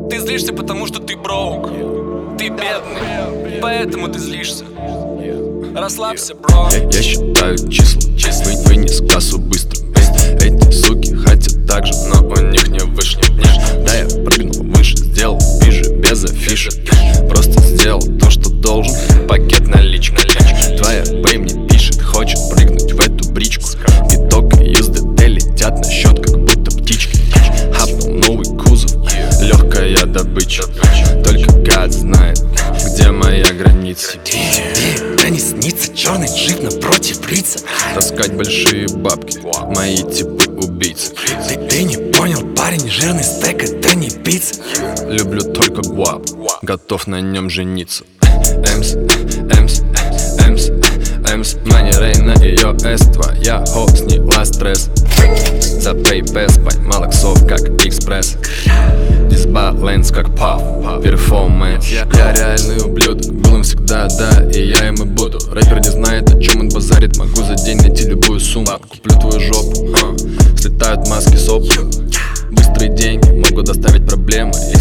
Ты злишься, потому что ты броук. Ты бедный, поэтому ты злишься. Расслабься, бро. Я считаю числа, вынес кассу быстро. Эти суки хотят так же, но у них не вышло. Да, я прыгнул выше, сделал пиже без афиши. Просто сделал то, что должен, пакет наличка. Твоя бэй мне пишет, хочет прыгнуть в эту бричку. Итог езды летят на счет, как будто птички. Хапнул новый кузов, легкая добыча. Только гад знает, где моя граница. Да не снится черный джип напротив брица. Таскать большие бабки, мои типы убийцы. Ты не понял, парень, жирный стейк это не пицца. Люблю только гуап, готов на нем жениться. Эмс, манерей на ее эс. Твоя хо сняла стресс. За PayPass поймал иксов, как экспресс. Дисбаланс, как паф, перформанс. Я реальный ублюдок, был им всегда, да, и я им и буду. Рэпер не знает, о чем он базарит. Могу за день найти любую сумму. Куплю твою жопу, слетают маски сопли. Быстрые деньги могут доставить проблемы.